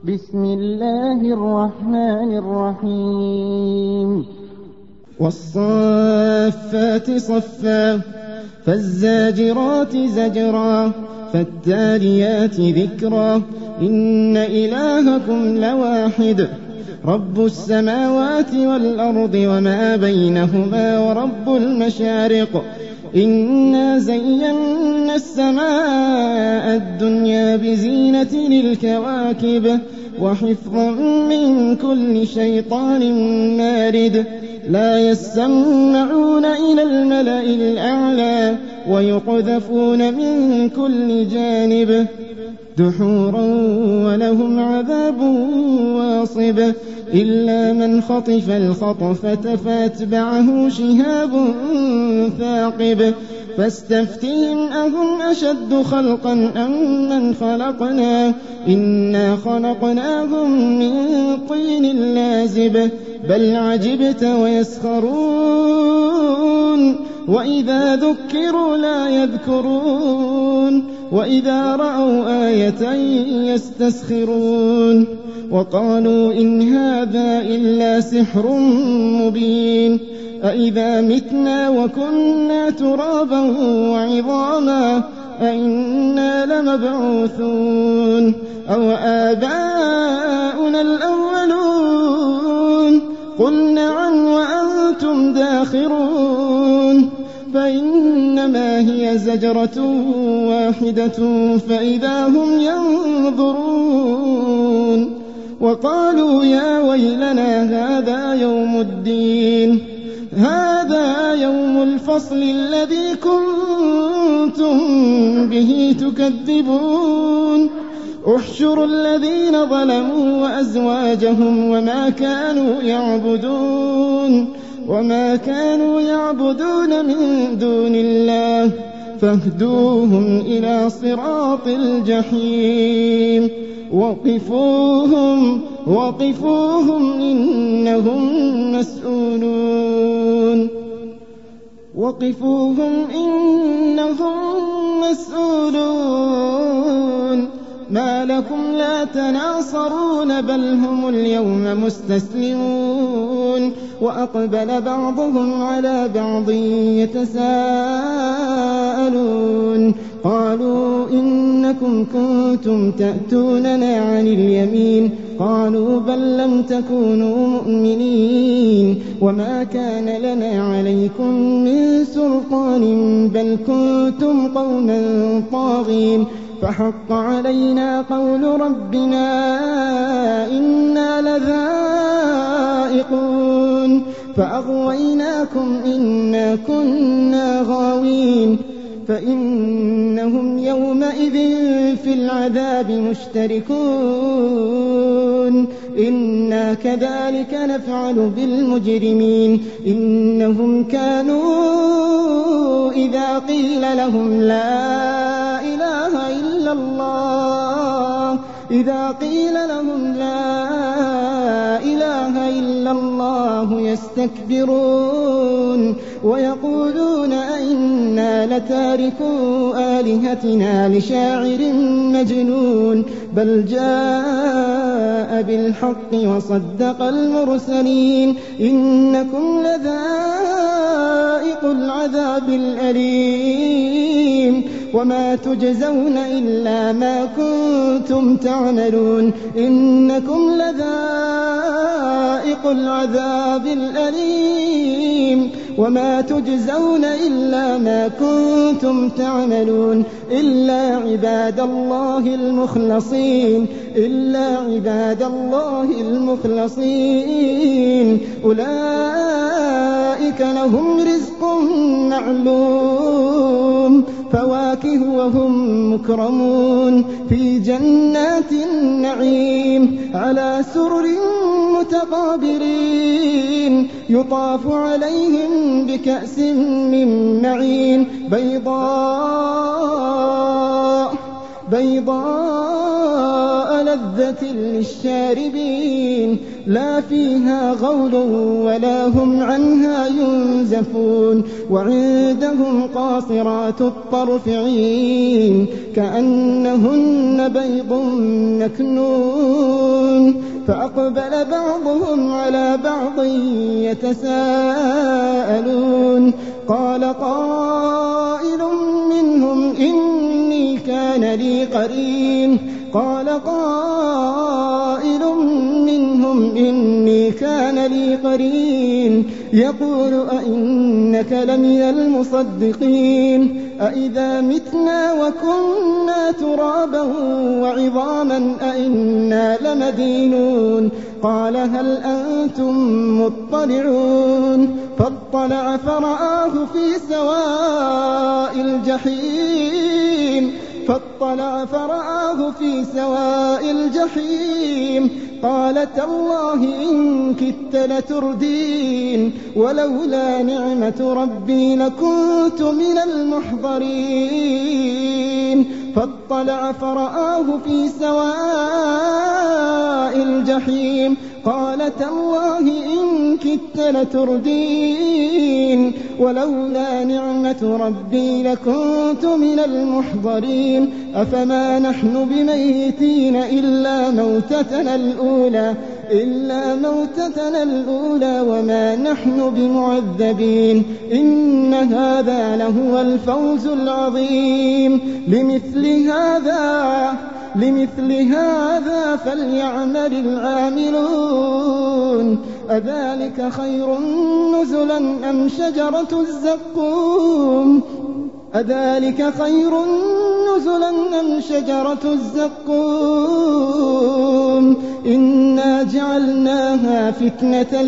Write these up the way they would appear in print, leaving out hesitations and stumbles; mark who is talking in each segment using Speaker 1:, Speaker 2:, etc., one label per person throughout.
Speaker 1: بسم الله الرحمن الرحيم
Speaker 2: والصافات صفا فالزاجرات زجرا فالتاليات ذكرا إن إلهكم لواحد رب السماوات والأرض وما بينهما ورب المشارق إنا زينا السماء الدنيا بزينة للكواكب وحفظا من كل شيطان مارد لا يسمعون إلى الملأ الأعلى ويقذفون من كل جانب دحورا ولهم عذاب واصب إلا من خطف الخطفة فاتبعه شهاب ثاقب فاستفتهم أهم أشد خلقا أم من خلقنا إنا خلقناهم من طين لازب بل عجبت ويسخرون وإذا ذكروا لا يذكرون وإذا رأوا آية يستسخرون وقالوا إن هذا إلا سحر مبين أإذا متنا وكنا ترابا وعظاما أإنا لمبعوثون أو آباؤنا الأولون قل نعم وأنتم داخرون فإنما هي زجرة واحدة فإذا هم ينظرون وقالوا يا ويلنا هذا يوم الدين هذا يوم الفصل الذي كنتم به تكذبون احشروا الذين ظلموا وأزواجهم وما كانوا يعبدون من دون الله فاهدوهم إلى صراط الجحيم وقفوهم إنهم مسؤولون ما لكم لا تناصرون بل هم اليوم مستسلمون وأقبل بعضهم على بعض يتساءلون قالوا إنكم كنتم تأتوننا عن اليمين قالوا بل لم تكونوا مؤمنين وما كان لنا عليكم من سلطان بل كنتم قوما طاغين فحق علينا قول ربنا إنا لذائقون فأغويناكم إنا كنا غاوين فإنهم يومئذ في العذاب مشتركون إنا كذلك نفعل بالمجرمين إنهم كانوا إذا قيل لهم لا إله إلا الله يستكبرون ويقولون أئنا لتاركو آلهتنا لشاعر مجنون بل جاء بالحق وصدق المرسلين إنكم لذائق العذاب الأليم وما تجزون إلا ما كنتم تعملون إنكم لذائق العذاب الأليم وما تجزون إلا ما كنتم تعملون إلا عباد الله المخلصين أولئك لهم رزق معلوم فواكه وهم مكرمون في جنات النعيم على سرر متقابلين يطاف عليهم بكأس من معين بيضاء لذة للشاربين لا فيها غول ولا هم عنها ينزفون وعندهم قاصرات الطرف عين كأنهن لهن بيض مكنون فأقبل بعضهم على بعض يتساءلون قال قائل منهم إني كان لي قرين يقول أئنك لمن المصدقين أئذا متنا وكنا ترابا وعظاما أئنا لمدينون قال هل أنتم مطلعون فاطلع فرآه في سواء الجحيم قال تالله إن كدت لتردين ولولا نعمة ربي لكنت من المحضرين فاطلع فرآه في سواء الجحيم قال تالله إن كدت لتردين ولولا نعمة ربي لكنت من المحضرين أفما نحن بميتين إلا موتتنا الأولى وما نحن بمعذبين إن هذا لهو الفوز العظيم لمثل هذا فليعمل العاملون أذلك خير نزلا أم شجرة الزقوم إنا جعلناها فتنة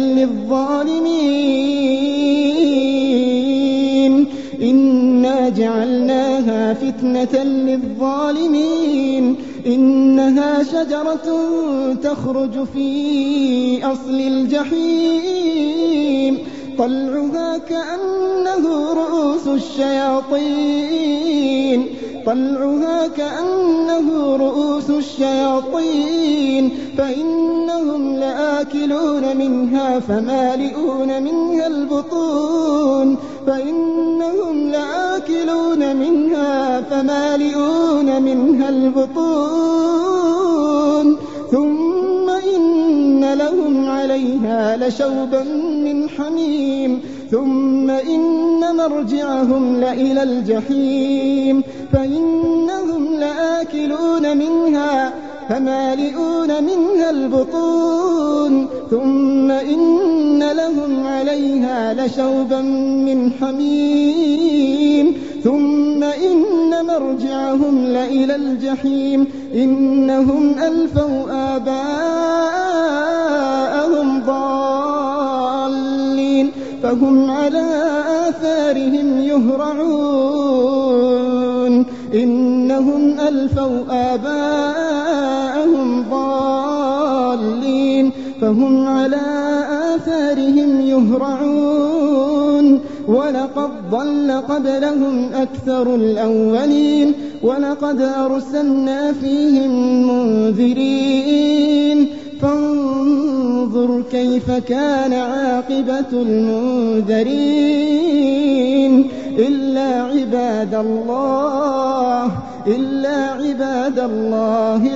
Speaker 2: للظالمين إنها شجرة تخرج في أصل الجحيم طلعها كأنه رؤوس الشياطين فإنهم لآكلون منها فمالئون منها البطون ثم إن لهم عليها لشوبا من حميم ثم إن مرجعهم لإلى الجحيم فإنهم لآكلون منها فمالئون منها البطون ثم إن لهم عليها لشوبا من حميم ثم إن مرجعهم لإلى الجحيم إنهم ألفوا آباءهم ضالين فهم على آثارهم يهرعون إنهم ألفوا آباءهم ضالين فهم على آثارهم يهرعون ولقد ضل قبلهم أكثر الأولين ولقد أرسلنا فيهم منذرين فانظر كيف كان عاقبة المنذرين إلا عباد الله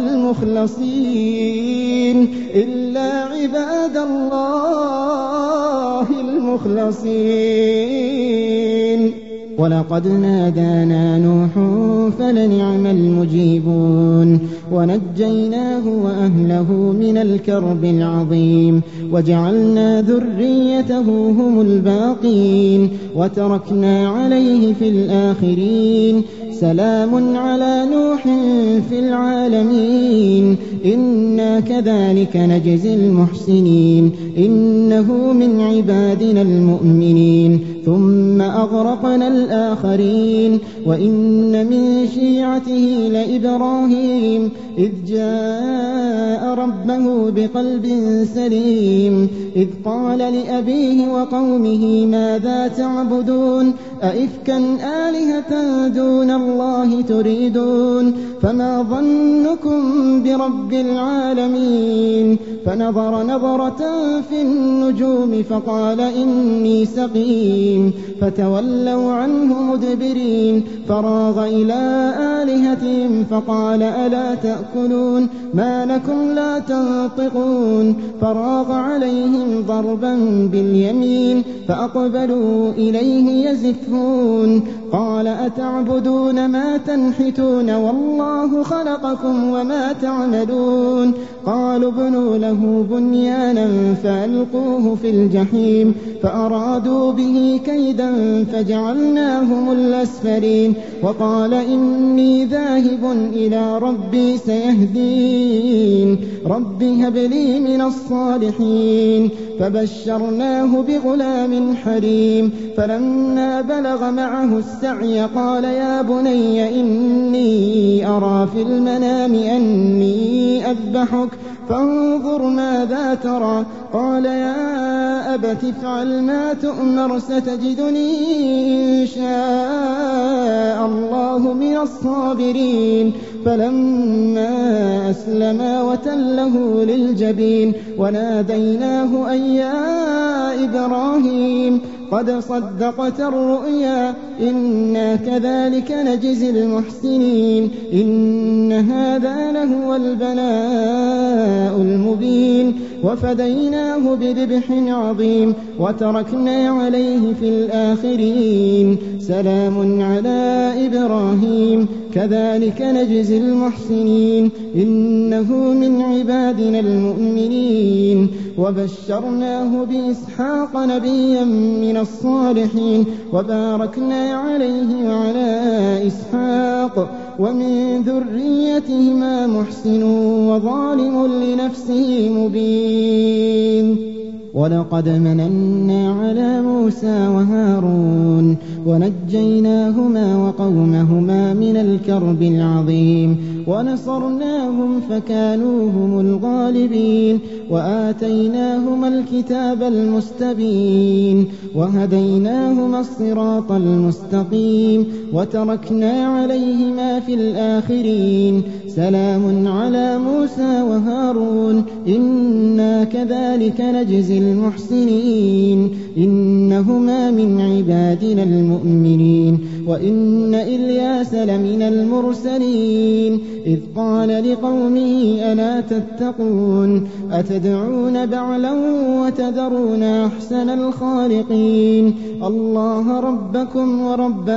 Speaker 2: المخلصين ولقد نادانا نوح فلنعم المجيبون ونجيناه وأهله من الكرب العظيم وجعلنا ذريته هم الباقين وتركنا عليه في الآخرين سلام على نوح في العالمين إنا كذلك نجزي المحسنين إنه من عبادنا المؤمنين ثم أغرقنا الآخرين وإن من شيعته لإبراهيم إذ جاء ربه بقلب سليم إذ قال لأبيه وقومه ماذا تعبدون أئفكا آلهة دون الله تريدون فما ظنكم برب العالمين فنظر نظرة في النجوم فقال إني سقيم فتولوا عنه مدبرين فراغ إلى آلهتهم فقال ألا تأكلون ما لكم لا تنطقون فراغ عليهم ضربا باليمين فأقبلوا إليه يزفون قال أتعبدون ما تنحتون والله خلقكم وما تعملون قالوا ابنوا له بنيانا فألقوه في الجحيم فأرادوا به كيدا فجعلناهم الأسفلين وقال إني ذاهب إلى ربي سيهدين رب هب لي من الصالحين فبشرناه بغلام حليم فلما بلغ معه السعي قال يا بني إني أرى في المنام أني أذبحك فانظر ماذا ترى قال يا أبت افعل ما تؤمر ستجدني إن شاء الله من الصابرين فلما أسلما وتله للجبين وناديناه أن يا إبراهيم قد صدقت الرؤيا إنا كذلك نجزي المحسنين إن هذا لهو البلاء المبين وفديناه بذبح عظيم وتركنا عليه في الآخرين سلام على إبراهيم كذلك نجزي المحسنين إنه من عبادنا المؤمنين وبشرناه بإسحاق نبيا من الصالحين وباركنا عليه وعلى إسحاق ومن ذريتهما محسن وظالم لنفسه مبين ولقد مننا على موسى وهارون ونجيناهما وقومهما من الكرب العظيم ونصرناهم فكانوا هم الغالبين وآتيناهما الكتاب المستبين وهديناهما الصراط المستقيم وتركنا عليهما في الآخرين سلام على موسى وهارون إنا كذلك نجزي المحسنين إنهما من عبادنا المؤمنين وإن إلياس لمن المرسلين إذ قال لقومه ألا تتقون أتدعون بعلا وتذرون أحسن الخالقين الله ربكم ورب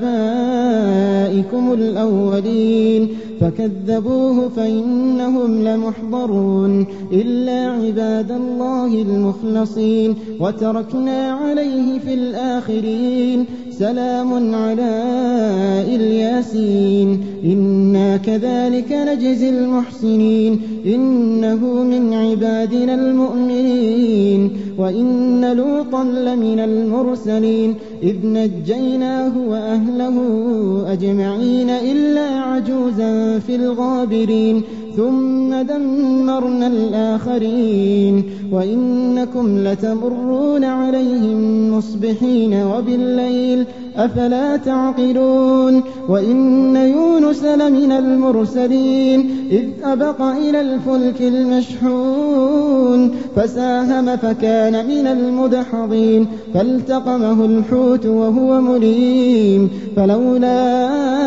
Speaker 2: آبائكم الأولين فكذبوه فإنهم لمحضرون إلا عباد الله المخلصين وتركنا عليه في الآخرين سلام على الياسين إنا كذلك نجزي المحسنين إنه من عبادنا المؤمنين وإن لوطا لمن المرسلين إذ نجيناه وأهله أجمعين إلا عجوزا في الغابرين ثم دمرنا الآخرين وإنكم لتمرون عليهم مصبحين وبالليل أفلا تعقلون وإن يونس لمن المرسلين إذ أبق إلى الفلك المشحون فساهم فكان من المدحضين فالتقمه الحوت وهو مليم فلولا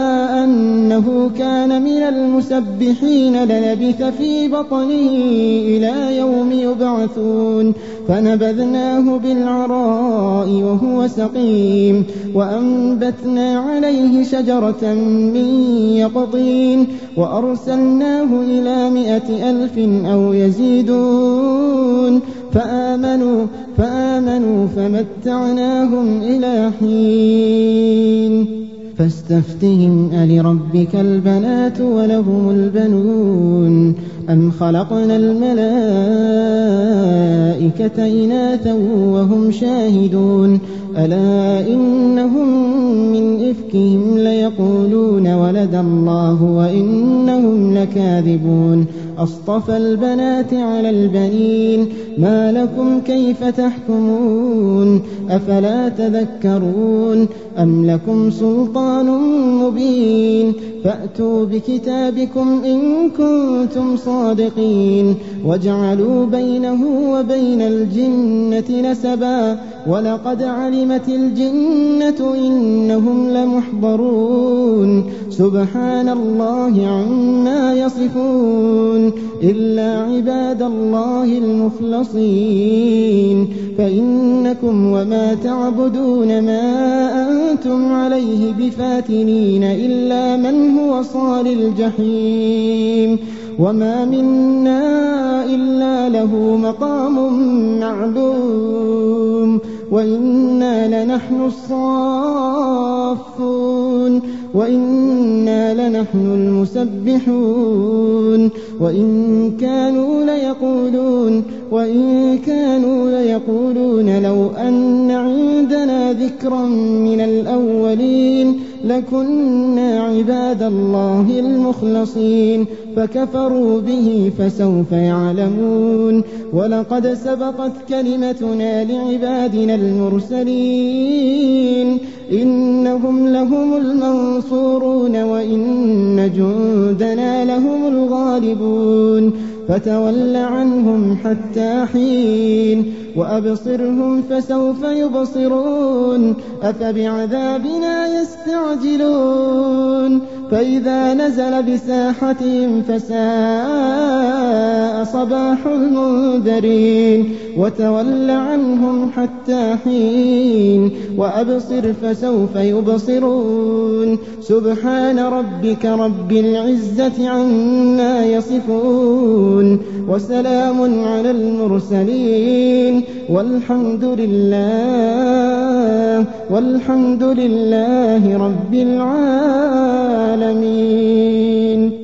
Speaker 2: أنه كان من المسبحين للبث في بطنه إلى يوم يبعثون فنبذناه بالعراء وهو سقيم وأنبتنا عليه شجرة من يقطين وأرسلناه إلى 100,000 أو يزيدون فآمنوا فمتعناهم إلى حين فاستفتهم ألربك البنات ولهم البنون أم خلقنا الملائكة إناثا وهم شاهدون ألا إنهم من إفكهم ليقولون ولد الله وإنهم لكاذبون أصطفى البنات على البنين ما لكم كيف تحكمون أفلا تذكرون أم لكم سلطان مبين فأتوا بكتابكم إن كنتم صادقين وجعلوا بينه وبين الجنة نسبا ولقد علمت الجنة إنهم لمحضرون سبحان الله عما يصفون إلا عباد الله المخلصين فإنكم وما تعبدون ما أنتم عليه بفاتنين إلا من هو صال الجحيم وما منا إلا له مقام معلوم وإنا لنحن الصافون وإنا لنحن المسبحون وإن كانوا ليقولون لو أن عندنا ذكرا من الأولين لكنا عباد الله المخلصين فكفروا به فسوف يعلمون ولقد سبقت كلمتنا لعبادنا المرسلين إنهم لهم المنصورون وإن جندنا لهم الغالبون فتول عنهم حتى حين وأبصرهم فسوف يبصرون أفبعذابنا يستعجلون فإذا نزل بساحتهم فساء صباح المنذرين وتول عنهم حتى حين وأبصر فسوف يبصرون سبحان ربك رب العزة عما يصفون وسلام على المرسلين والحمد لله رب العالمين.